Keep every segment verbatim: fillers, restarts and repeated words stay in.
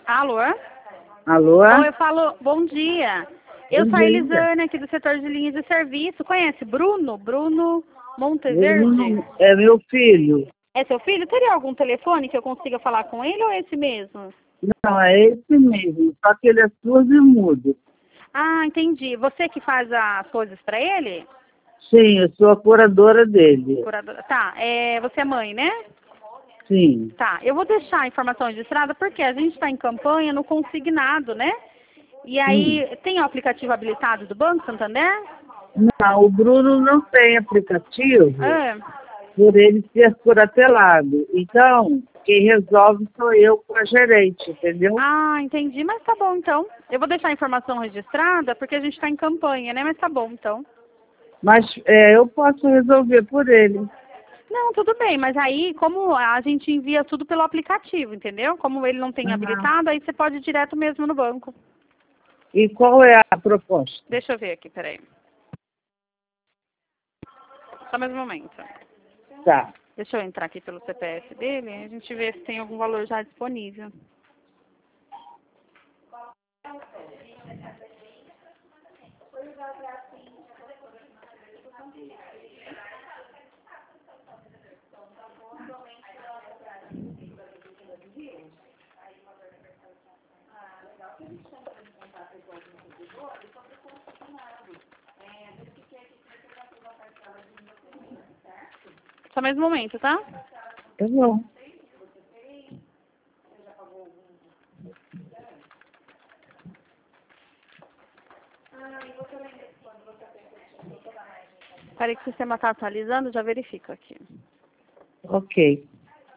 Alô? Alô? Oi, eu falo, bom dia. Eu Bom sou a dia. Elisane, aqui do setor de linhas de serviço. Conhece Bruno? Bruno Monteverde? Bruno é meu filho. É seu filho? Teria algum telefone que eu consiga falar com ele ou é esse mesmo? Não, é esse mesmo, só que ele é surdo e mudo. Ah, entendi. Você que faz as coisas para ele? Sim, eu sou a curadora dele. Curadora. Tá, é, você é mãe, né? Sim. Tá, eu vou deixar a informação registrada porque a gente está em campanha no consignado, né? E aí, Hum. tem o aplicativo habilitado do Banco Santander? Não, o Bruno não tem aplicativo É. por ele ser curatelado. Então, quem resolve sou eu com a gerente, entendeu? Ah, entendi. Mas tá bom, então. Eu vou deixar a informação registrada porque a gente está em campanha, né? Mas tá bom, então. Mas é, eu posso resolver por ele. Não, tudo bem, mas aí, como a gente envia tudo pelo aplicativo, entendeu? Como ele não tem Ah. habilitado, aí você pode ir direto mesmo no banco. E qual é a proposta? Deixa eu ver aqui, peraí. Só mais um momento. Tá. Deixa eu entrar aqui pelo C P F dele, a gente vê se tem algum valor já disponível. Só mais um momento, tá? Tá bom. Peraí que o sistema está atualizando, já verifico aqui. Ok.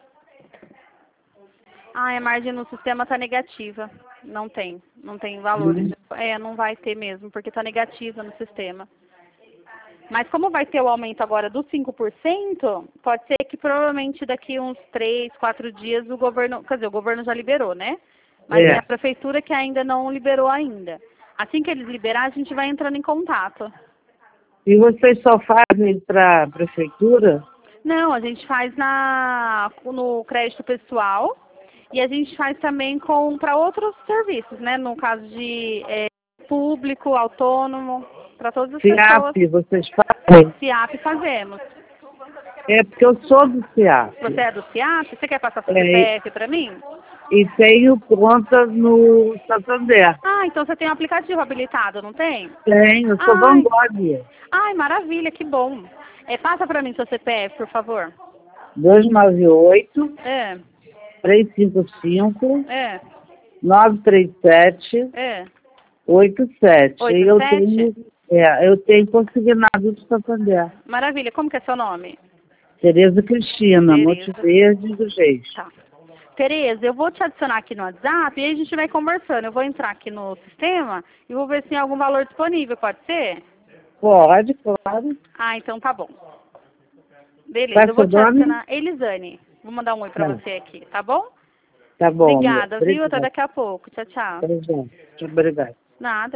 Ah, a margem no sistema está negativa. Não tem, não tem valores. Hum. É, não vai ter mesmo, porque está negativa no sistema. Mas como vai ter o aumento agora dos cinco por cento, pode ser que provavelmente daqui uns três, quatro dias o governo, quer dizer, o governo já liberou, né? Mas é É. a prefeitura que ainda não liberou ainda. Assim que eles liberar, a gente vai entrando em contato. E vocês só fazem para a prefeitura? Não, a gente faz na, no crédito pessoal e a gente faz também com para outros serviços, né? No caso de é, público, autônomo, para todas as pessoas. CIAP, vocês fazem? CIAP fazemos. É porque eu sou do CIAP. Você é do CIAP? Você quer passar seu É, C P F para mim? e tenho conta no Santander. Ah, então você tem um aplicativo habilitado, não tem? Tenho, eu sou Ai, Vanguard. ai, maravilha, que bom. É, passa para mim seu C P F, por favor. dois nove oito, É, três cinco cinco, é, nove três sete, é. oito sete. E Oito eu sete? tenho, é, eu tenho consignado do Santander. Maravilha, como que é seu nome? Tereza Cristina, Monte Tereza. Verde dos Reis. Tá. Tereza, eu vou te adicionar aqui no WhatsApp e aí a gente vai conversando. Eu vou entrar aqui no sistema e vou ver se tem algum valor disponível, pode ser? Pode, claro. Ah, então tá bom. Beleza, Qual é eu vou seu te nome? adicionar. Elisane, vou mandar um oi pra Tá, você aqui, tá bom? tá bom, amor. Obrigada, viu? Até Obrigado. daqui a pouco. Tchau, tchau. Obrigado. Obrigado. Nada.